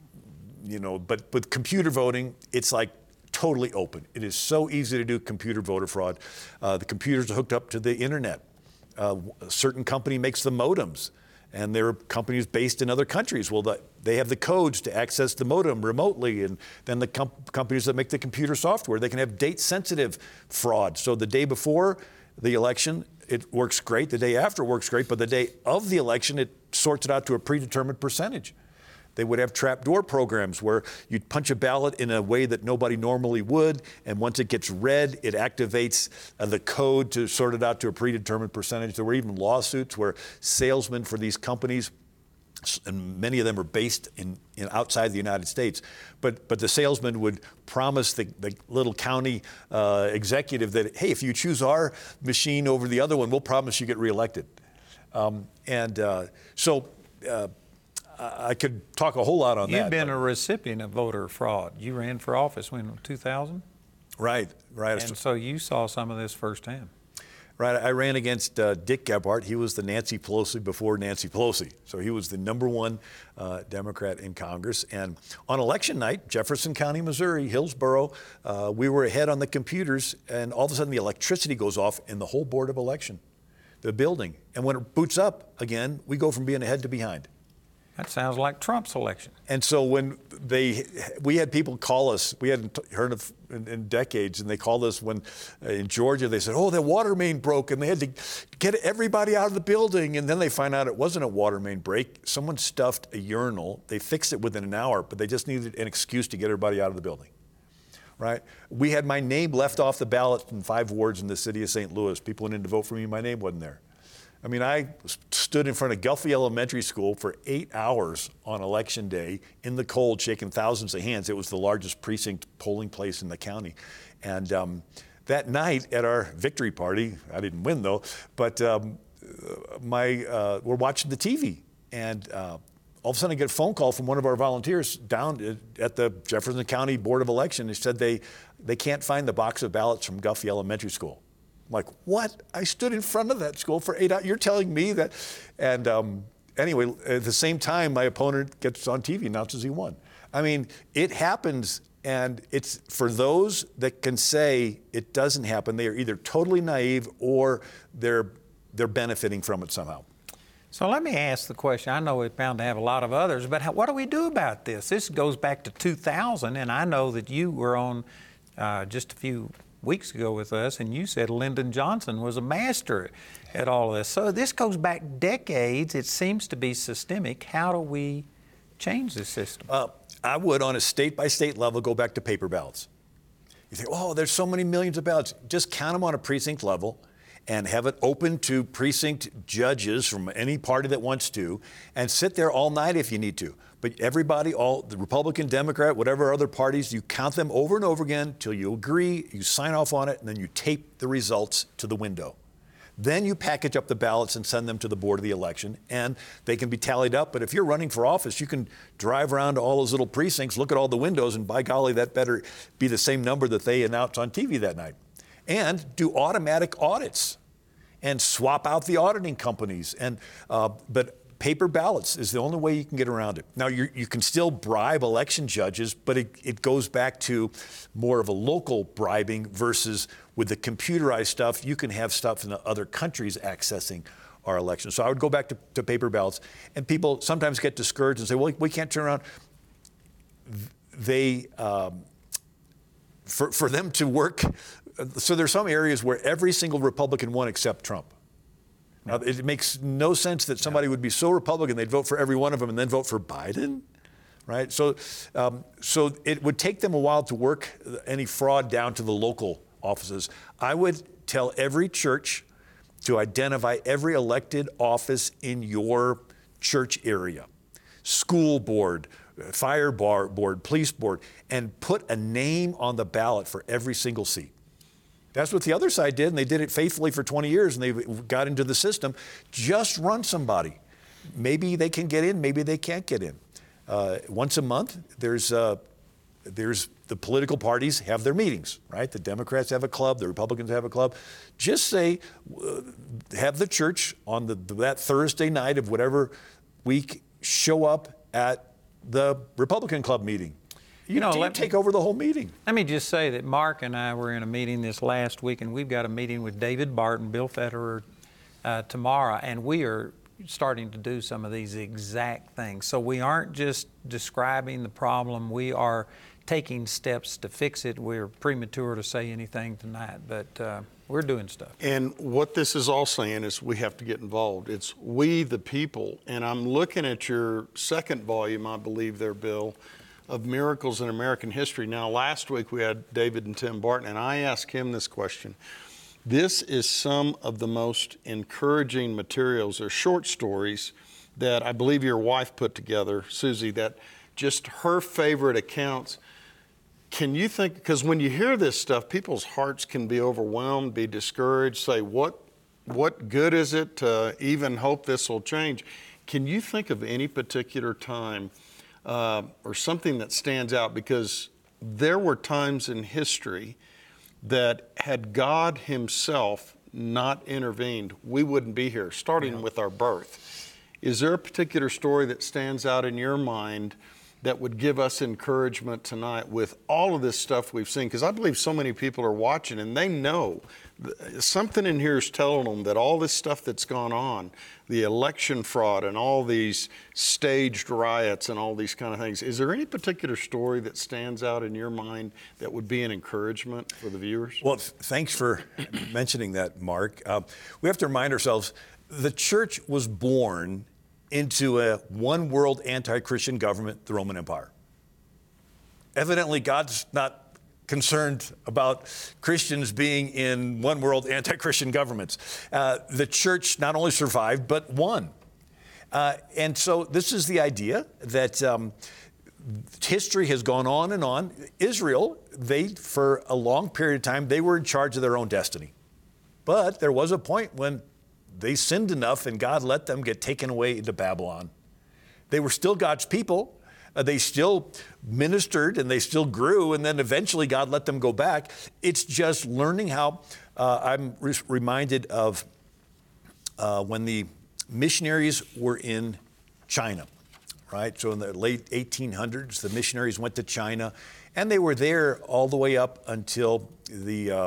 you know, but with computer voting, it's like totally open. It is so easy to do computer voter fraud. Uh, the computers are hooked up to the internet. Uh, a certain company makes the modems, and there are companies based in other countries. Well, the, they have the codes to access the modem remotely, and then the com- companies that make the computer software, they can have date-sensitive fraud. So the day before the election, it works great. The day after works great, but the day of the election, it sorts it out to a predetermined percentage. They would have trapdoor programs where you'd punch a ballot in a way that nobody normally would, and once it gets read, it activates uh, the code to sort it out to a predetermined percentage. There were even lawsuits where salesmen for these companies, and many of them are based in, in outside the United States, but but the salesman would promise the, the little county uh, executive that, hey, if you choose our machine over the other one, we'll promise you get reelected. Um, and uh, so uh, I could talk a whole lot on You've that. You've been but, a recipient of voter fraud. You ran for office when, two thousand? Right, right. And so you saw some of this firsthand. Right, I ran against uh, Dick Gephardt. He was the Nancy Pelosi before Nancy Pelosi. So he was the number one uh, Democrat in Congress. And on election night, Jefferson County, Missouri, Hillsborough, uh, we were ahead on the computers, and all of a sudden the electricity goes off in the whole Board of Election, the building. And when it boots up again, we go from being ahead to behind. That sounds like Trump's election. And so when they, we had people call us, we hadn't heard of in, in decades, and they called us when uh, in Georgia, they said, oh, the water main broke, and they had to get everybody out of the building. And then they find out it wasn't a water main break. Someone stuffed a urinal. They fixed it within an hour, but they just needed an excuse to get everybody out of the building. Right? We had my name left off the ballot in five wards in the city of Saint Louis. People went in to vote for me, my name wasn't there. I mean, I stood in front of Guelphy Elementary School for eight hours on Election Day in the cold, shaking thousands of hands. It was the largest precinct polling place in the county. And um, that night at our victory party, I didn't win though, but um, my uh, we're watching the T V. And uh, all of a sudden I get a phone call from one of our volunteers down at the Jefferson County Board of Election. They said they, they can't find the box of ballots from Guelphy Elementary School. I'm like, what? I stood in front of that school for eight hours. You're telling me that? And um, anyway, at the same time, my opponent gets on T V, announces he won. I mean, it happens, and it's for those that can say it doesn't happen, they are either totally naive or they're they're benefiting from it somehow. So let me ask the question. I know we're bound to have a lot of others, but how, what do we do about this? This goes back to two thousand, and I know that you were on uh, just a few weeks ago with us, and you said Lyndon Johnson was a master at all of this. So this goes back decades. It seems to be systemic. How do we change this system? Uh, I would, on a state-by-state level, go back to paper ballots. You think, oh, there's so many millions of ballots. Just count them on a precinct level and have it open to precinct judges from any party that wants to, and sit there all night if you need to. But everybody, all the Republican, Democrat, whatever other parties, you count them over and over again till you agree, you sign off on it, and then you tape the results to the window. Then you package up the ballots and send them to the board of the election, and they can be tallied up. But if you're running for office, you can drive around to all those little precincts, look at all the windows, and by golly, that better be the same number that they announced on T V that night. And do automatic audits and swap out the auditing companies. And uh, but paper ballots is the only way you can get around it. Now, you you can still bribe election judges, but it, it goes back to more of a local bribing versus with the computerized stuff, you can have stuff in the other countries accessing our elections. So I would go back to, to paper ballots. And people sometimes get discouraged and say, well, we can't turn around. They, um, for, for them to work, so there's some areas where every single Republican won except Trump. Now, it makes no sense that somebody would be so Republican they'd vote for every one of them and then vote for Biden, right? So, um, so it would take them a while to work any fraud down to the local offices. I would tell every church to identify every elected office in your church area, school board, fire bar board, police board, and put a name on the ballot for every single seat. That's what the other side did, and they did it faithfully for twenty years, and they got into the system. Just run somebody. Maybe they can get in, maybe they can't get in. Uh, once a month, there's uh, there's the political parties have their meetings, right? The Democrats have a club, the Republicans have a club. Just say, uh, have the church on the, that Thursday night of whatever week show up at the Republican club meeting. You, you know, let take me, over the whole meeting. Let me just say that Mark and I were in a meeting this last week, and we've got a meeting with David Barton, Bill Federer uh, tomorrow, and we are starting to do some of these exact things. So we aren't just describing the problem, we are taking steps to fix it. We're premature to say anything tonight, but uh, we're doing stuff. And what this is all saying is we have to get involved. It's we the people. And I'm looking at your second volume, I believe there, Bill, of Miracles in American History. Now, last week we had David and Tim Barton, and I asked him this question. This is some of the most encouraging materials. They're short stories that I believe your wife put together, Susie, that just her favorite accounts. Can you think, because when you hear this stuff, people's hearts can be overwhelmed, be discouraged, say, what, what good is it to even hope this will change? Can you think of any particular time uh, or something that stands out? Because there were times in history that had God himself not intervened, we wouldn't be here, starting yeah. with our birth. Is there a particular story that stands out in your mind that would give us encouragement tonight with all of this stuff we've seen? Because I believe so many people are watching and they know something in here is telling them that all this stuff that's gone on, the election fraud and all these staged riots and all these kind of things, is there any particular story that stands out in your mind that would be an encouragement for the viewers? Well, thanks for mentioning that, Mark. Uh, we have to remind ourselves the church was born into a one world anti-Christian government, the Roman Empire. Evidently, God's not concerned about Christians being in one world anti-Christian governments. Uh, the church not only survived, but won. Uh, and so this is the idea that um, history has gone on and on. Israel, they, for a long period of time, they were in charge of their own destiny. But there was a point when they sinned enough and God let them get taken away into Babylon. They were still God's people. Uh, they still ministered and they still grew, and then eventually God let them go back. It's just learning how. Uh, I'm re- reminded of uh, when the missionaries were in China, right? So in the late eighteen hundreds, the missionaries went to China, and they were there all the way up until the uh,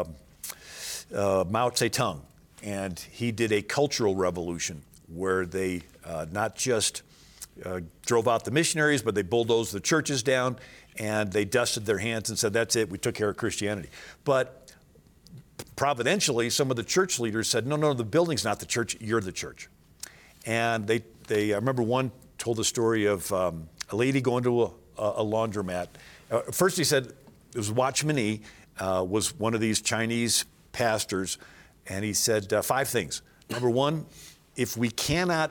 uh, Mao Zedong, and he did a cultural revolution where they uh, not just Uh, drove out the missionaries, but they bulldozed the churches down and they dusted their hands and said, that's it, we took care of Christianity. But providentially, some of the church leaders said, no, no, the building's not the church, you're the church. And they, they I remember one told the story of um, a lady going to a, a laundromat. Uh, first he said, it was Watchman Nee, uh, was one of these Chinese pastors, and he said uh, five things. Number one, if we cannot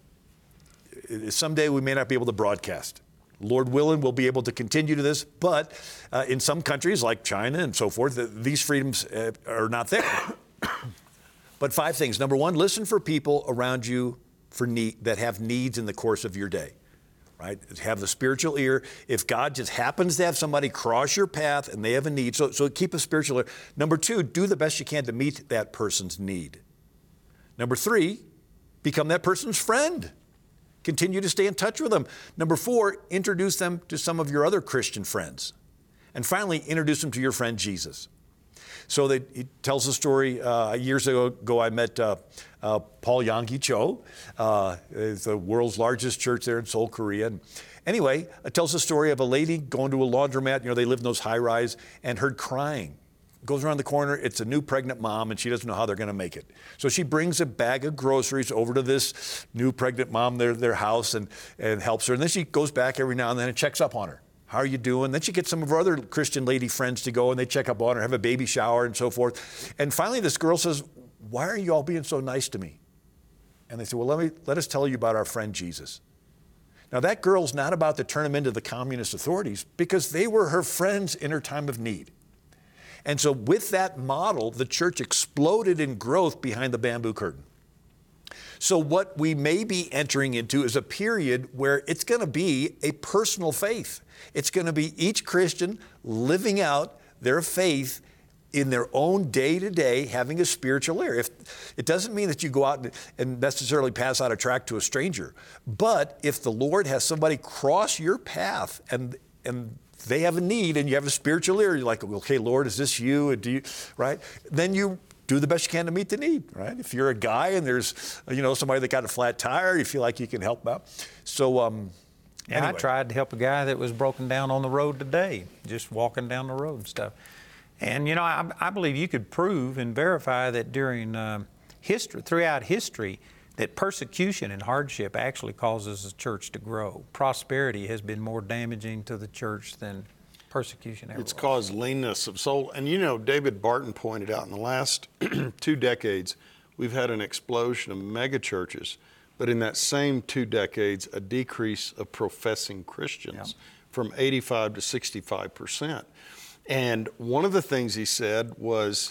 someday we may not be able to broadcast. Lord willing, we'll be able to continue to this, but uh, in some countries like China and so forth, the, these freedoms uh, are not there. But five things. Number one, listen for people around you for need, that have needs in the course of your day, right? Have the spiritual ear. If God just happens to have somebody cross your path and they have a need, so, so keep a spiritual ear. Number two, do the best you can to meet that person's need. Number three, become that person's friend. Continue to stay in touch with them. Number four, introduce them to some of your other Christian friends. And finally, introduce them to your friend Jesus. So that he tells the story, uh, years ago I met uh, uh, Paul Yonggi Cho, uh, the world's largest church there in Seoul, Korea. And anyway, it tells the story of a lady going to a laundromat, you know, they live in those high-rise, and heard crying. Goes around the corner, it's a new pregnant mom, and she doesn't know how they're going to make it. So she brings a bag of groceries over to this new pregnant mom, their, their house, and, and helps her. And then she goes back every now and then and checks up on her. How are you doing? Then she gets some of her other Christian lady friends to go, and they check up on her, have a baby shower, and so forth. And finally, this girl says, why are you all being so nice to me? And they say, well, let me let us tell you about our friend Jesus. Now, that girl's not about to turn them into the communist authorities, because they were her friends in her time of need. And so with that model, the church exploded in growth behind the bamboo curtain. So what we may be entering into is a period where it's going to be a personal faith. It's going to be each Christian living out their faith in their own day-to-day, having a spiritual ear. If, it doesn't mean that you go out and, and necessarily pass out a tract to a stranger. But if the Lord has somebody cross your path and and they have a need and you have a spiritual ear, you're like, okay, Lord, is this you? Do you, right? Then you do the best you can to meet the need, right? If you're a guy and there's, you know, somebody that got a flat tire, you feel like you can help them out. So, um, yeah, anyway. I tried to help a guy that was broken down on the road today, just walking down the road and stuff. And, you know, I, I believe you could prove and verify that during um, history, throughout history, that persecution and hardship actually causes the church to grow. Prosperity has been more damaging to the church than persecution ever It's was. caused leanness of soul. And you know, David Barton pointed out in the last two decades, we've had an explosion of mega churches, but in that same two decades, a decrease of professing Christians yeah. from eighty-five to sixty-five percent. And one of the things he said was,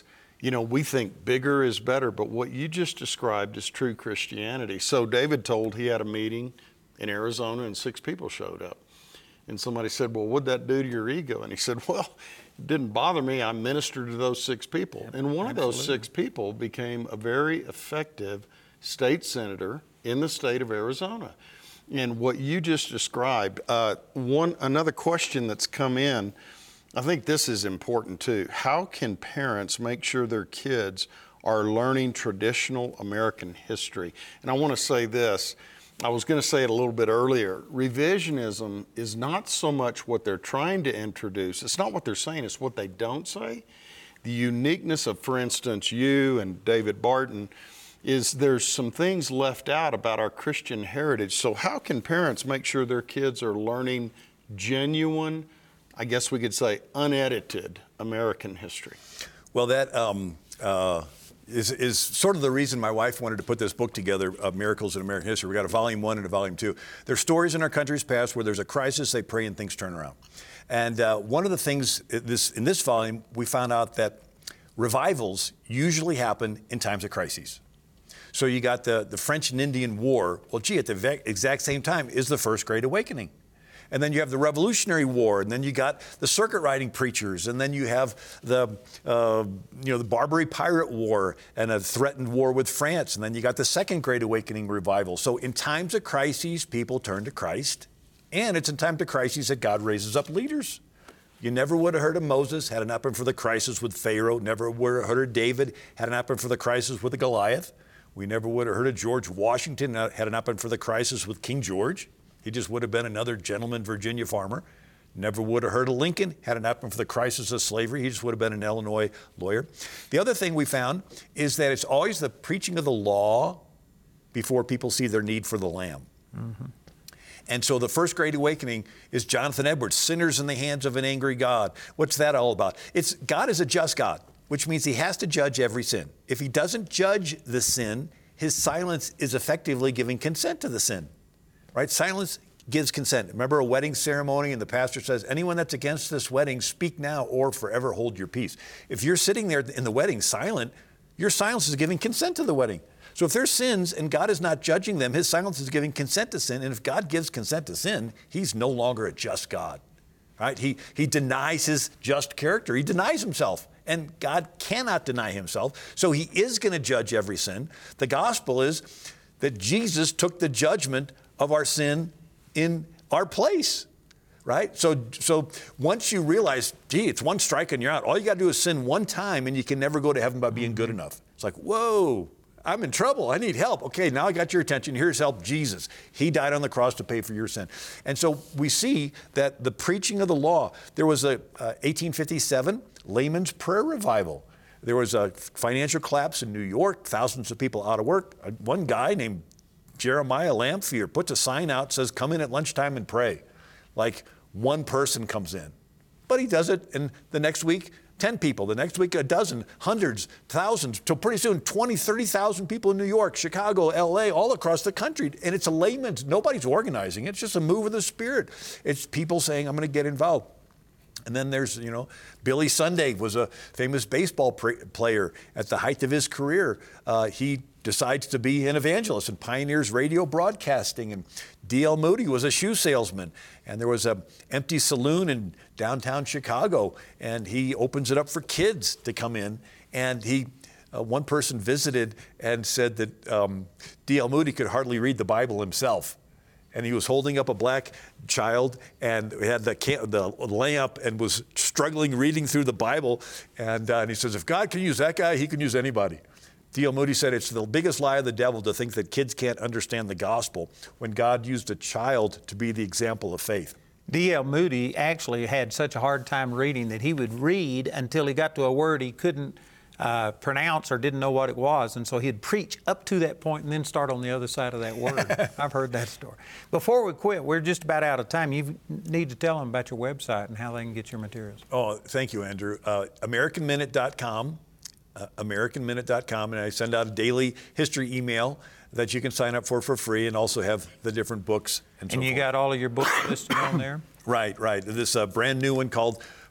you know, we think bigger is better, but what you just described is true Christianity. So David told he had a meeting in Arizona and six people showed up. And somebody said, well, what'd that do to your ego? And he said, well, it didn't bother me. I ministered to those six people. Yep, and one absolutely. of those six people became a very effective state senator in the state of Arizona. And what you just described, uh, one another question that's come in, I think this is important too. How can parents make sure their kids are learning traditional American history? And I want to say this. I was going to say it a little bit earlier. Revisionism is not so much what they're trying to introduce. It's not what they're saying, it's what they don't say. The uniqueness of, for instance, you and David Barton is there's some things left out about our Christian heritage. So how can parents make sure their kids are learning genuine, I guess we could say unedited American history? Well, that um, uh, is, is sort of the reason my wife wanted to put this book together, of Miracles in American History. We got a volume one and a volume two. There's stories in our country's past where there's a crisis, they pray, and things turn around. And uh, one of the things this, in this volume, we found out that revivals usually happen in times of crises. So you got the, the French and Indian War. Well, gee, at the ve- exact same time is the First Great Awakening. And then you have the Revolutionary War, and then you got the circuit riding preachers, and then you have the, uh, you know, the Barbary Pirate War and a threatened war with France, and then you got the Second Great Awakening revival. So in times of crises, people turn to Christ, and it's in times of crises that God raises up leaders. You never would have heard of Moses, had it not been for the crisis with Pharaoh. Never would have heard of David, had it not been for the crisis with the Goliath. We never would have heard of George Washington, had it not been for the crisis with King George. He just would have been another gentleman Virginia farmer. Never would have heard of Lincoln, had it not been for the crisis of slavery. He just would have been an Illinois lawyer. The other thing we found is that it's always the preaching of the law before people see their need for the Lamb. Mm-hmm. And so the First Great Awakening is Jonathan Edwards, Sinners in the Hands of an Angry God. What's that all about? It's God is a just God, which means he has to judge every sin. If he doesn't judge the sin, his silence is effectively giving consent to the sin. Right? Silence gives consent. Remember a wedding ceremony and the pastor says, anyone that's against this wedding, speak now or forever hold your peace. If you're sitting there in the wedding silent, your silence is giving consent to the wedding. So if there's sins and God is not judging them, his silence is giving consent to sin. And if God gives consent to sin, he's no longer a just God. Right? He, he denies his just character. He denies himself. And God cannot deny himself. So he is going to judge every sin. The gospel is that Jesus took the judgment of our sin in our place, right? So so once you realize, gee, it's one strike and you're out. All you got to do is sin one time and you can never go to heaven by being good enough. It's like, whoa, I'm in trouble. I need help. Okay, now I got your attention. Here's help, Jesus. He died on the cross to pay for your sin. And so we see that the preaching of the law, there was a uh, eighteen fifty-seven layman's prayer revival. There was a financial collapse in New York, thousands of people out of work. Uh, one guy named Jeremiah Lamphere puts a sign out, says, come in at lunchtime and pray. Like one person comes in. But he does it, and the next week, ten people. The next week, a dozen, hundreds, thousands, till pretty soon, twenty, thirty thousand people in New York, Chicago, L A, all across the country. And it's a layman's, nobody's organizing it. It's just a move of the Spirit. It's people saying, I'm going to get involved. And then there's, you know, Billy Sunday was a famous baseball pr- player at the height of his career. Uh, he decides to be an evangelist and pioneers radio broadcasting. And D L Moody was a shoe salesman. And there was an empty saloon in downtown Chicago. And he opens it up for kids to come in. And he, uh, one person visited and said that um, D L Moody could hardly read the Bible himself. And he was holding up a black child and had the, can- the lamp and was struggling reading through the Bible. And, uh, and he says, if God can use that guy, he can use anybody. D L Moody said it's the biggest lie of the devil to think that kids can't understand the gospel when God used a child to be the example of faith. D L Moody actually had such a hard time reading that he would read until he got to a word he couldn't uh, pronounce or didn't know what it was. And so he'd preach up to that point and then start on the other side of that word. I've heard that story. Before we quit, we're just about out of time. You need to tell them about your website and how they can get your materials. Oh, thank you, Andrew. Uh, American Minute dot com. Uh, American Minute dot com, and I send out a daily history email that you can sign up for for free, and also have the different books and so And you forth. got all of your books listed on there? Right, right. This uh, brand new one called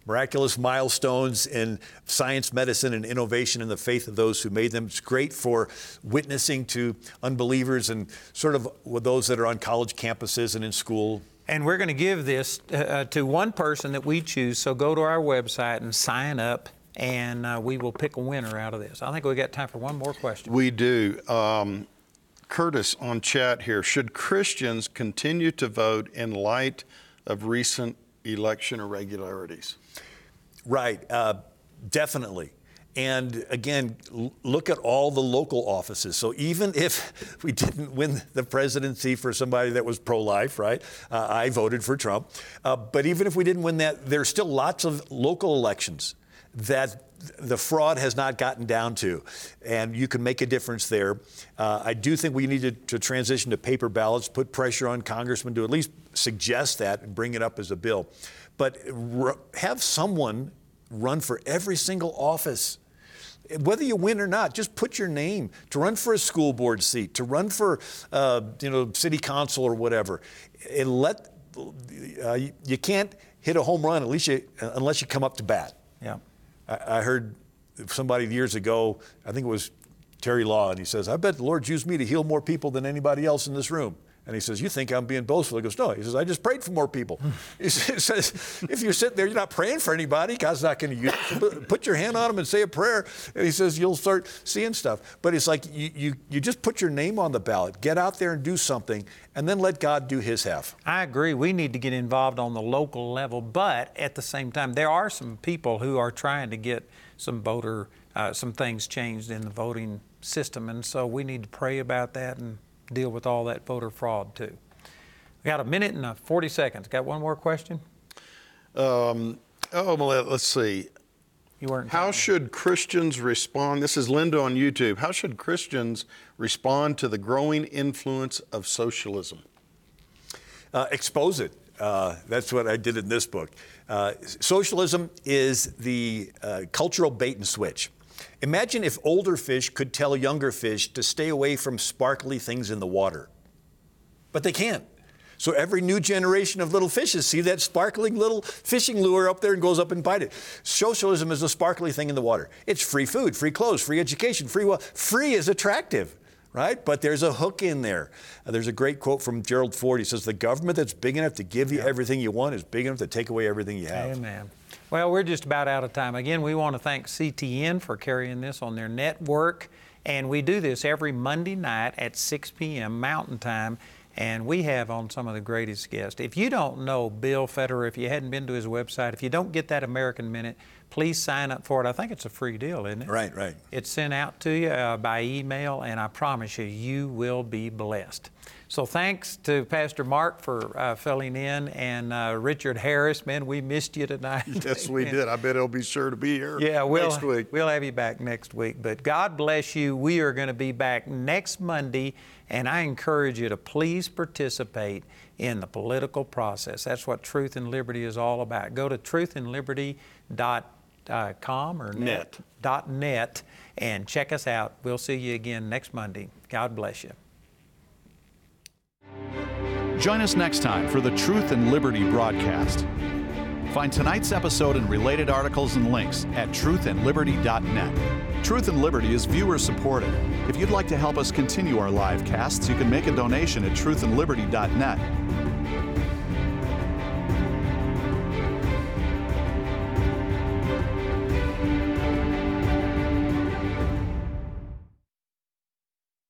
miraculous milestones in science, medicine, and innovation in the faith of those who made them. It's great for witnessing to unbelievers and sort of with those that are on college campuses and in school. And we're going to give this uh, to one person that we choose. So go to our website and sign up, and uh, we will pick a winner out of this. I think we got time for one more question. We do. Um, Curtis on chat here. Should Christians continue to vote in light of recent election irregularities? Right. Uh, definitely. And again, l- look at all the local offices. So even if we didn't win the presidency for somebody that was pro-life, right? Uh, I voted for Trump. Uh, but even if we didn't win that, there's still lots of local elections that the fraud has not gotten down to, and you can make a difference there. Uh, I do think we need to, to transition to paper ballots, put pressure on congressmen to at least suggest that and bring it up as a bill. But r- have someone run for every single office. Whether you win or not, just put your name to run for a school board seat, to run for, uh, you know, city council or whatever. And let uh, you, you can't hit a home run at least you, unless you come up to bat. Yeah. I, I heard somebody years ago, I think it was Terry Law, and he says, "I bet the Lord used me to heal more people than anybody else in this room." And he says, "You think I'm being boastful?" He goes, "No." He says, "I just prayed for more people." He says, "If you're sitting there, you're not praying for anybody. God's not going to use you. So put your hand on them and say a prayer." And he says, "You'll start seeing stuff." But it's like you, you, you just put your name on the ballot. Get out there and do something, and then let God do his half. I agree. We need to get involved on the local level, but at the same time, there are some people who are trying to get some voter, uh, some things changed in the voting system, and so we need to pray about that and deal with all that voter fraud too. We got a minute and forty seconds. Got one more question? Um, oh, well, let's see. You weren't. How should Christians respond? This is Linda on YouTube. How should Christians respond to the growing influence of socialism? Uh, expose it. Uh, that's what I did in this book. Uh, socialism is the uh, cultural bait and switch. Imagine if older fish could tell younger fish to stay away from sparkly things in the water. But they can't. So every new generation of little fishes see that sparkling little fishing lure up there and goes up and bite it. Socialism is a sparkly thing in the water. It's free food, free clothes, free education, free well. Free is attractive, right? But there's a hook in there. Uh, there's a great quote from Gerald Ford. He says, "The government that's big enough to give you everything you want is big enough to take away everything you have." Amen. Well, we're just about out of time. Again, we want to thank C T N for carrying this on their network. And we do this every Monday night at six p.m. Mountain Time. And we have on some of the greatest guests. If you don't know Bill Federer, if you hadn't been to his website, if you don't get that American Minute, please sign up for it. I think it's a free deal, isn't it? Right, right. It's sent out to you uh, by email, and I promise you, you will be blessed. So thanks to Pastor Mark for uh, filling in, and uh, Richard Harris, man, we missed you tonight. Yes, we did. I bet he'll be sure to be here yeah, we'll, next week. We'll have you back next week. But God bless you. We are going to be back next Monday, and I encourage you to please participate in the political process. That's what Truth and Liberty is all about. Go to truth and liberty dot com or net. Dot net and check us out. We'll see you again next Monday. God bless you. Join us next time for the Truth and Liberty broadcast. Find tonight's episode and related articles and links at truth and liberty dot net. Truth and Liberty is viewer supported. If you'd like to help us continue our live casts, you can make a donation at truth and liberty dot net.